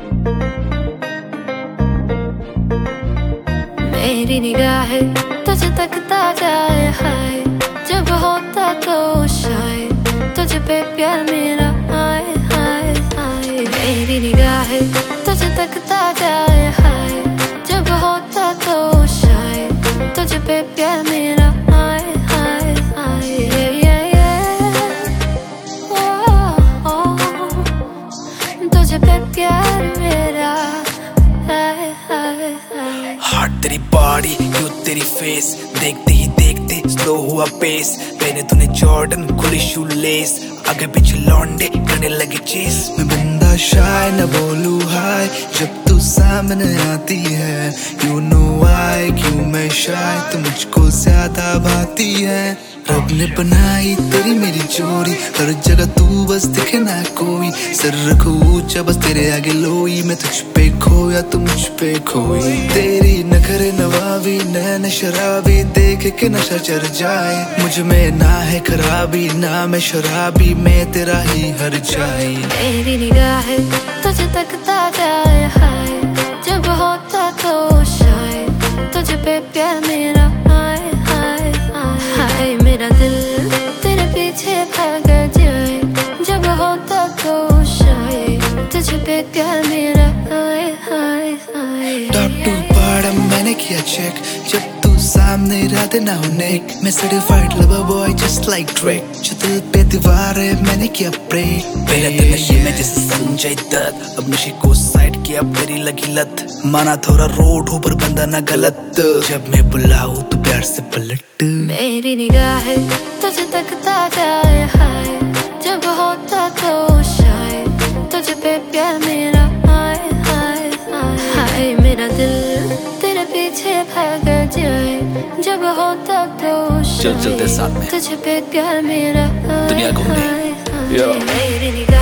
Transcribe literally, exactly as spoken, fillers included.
मेरी निगाहें तुझे तकता जाए हाय, जब होता तो शायद तुझे पे प्यार मेरा आए हाय हाय। मेरी निगाहें तुझे तकता जाए हाय, जब होता तो शायद तुझे पे प्यार मेरा आए हाय हाय। तुझे पे प्यार मेरा आए हाय हाय। हार्ट तेरी बॉडी यू तेरी फेस, देखते ही देखते स्लो हुआ पेस। पहने तूने जॉर्डन खुली शू लेस, आगे पीछे लौंडे करने लगे चेस। मैं बंदा शाय न बोलूं हाय, जब तू सामने आती है। यू नो व्हाई क्यों मैं शाय, तू मुझको ज्यादा भाती है। रब ने बनाई तेरी मेरी जोड़ी, हर जगह तू बस दिखे ना कोई। सर रखो ऊंचा बस तेरे आगे लोई, मैं तुझ पे खोया तू मुझ पे खोई। तेरी नखरे नवाबी नैन शराबी, देख के नशा चढ़ जाए। मुझ में ना है खराबी ना मैं शराबी, मैं तेरा ही हर जाए। मेरी निगाहें तुझे तकता जाए हाय, जब होता तो शायद तुझे पे प्यार मेरा आए हाय हाय हाय। मेरा दिल तेरे पीछे भाग जाए, जब होता तो शायद तुझे पे प्यार मेरा आए हाय हाय। टॉप टू बॉटम मैंने किया चेक, जब तू सामने रहते ना होने। मैं certified lover boy just like Drake, जो दिल पे दीवार है मैंने किया ब्रेक। पहले तो नशे में जैसे संजय दत्त, अब नशे को साइड किया मेरी लगी लत। माना थोड़ा रोड ऊपर बंदा ना गलत, जब मैं बुलाऊं तो प्यार से पलट। मेरी निगाहें तुझे तकता जाए हाय, जब होता तो शायद तुझे पे प्यार मेरा आए हाय हाय हाय। मेरा दिल तेरे पीछे भाग जाए, जब होता तो चल चलते साथ में तुझे पे प्यार मेरा दुनिया घूमने। मेरी निगाहें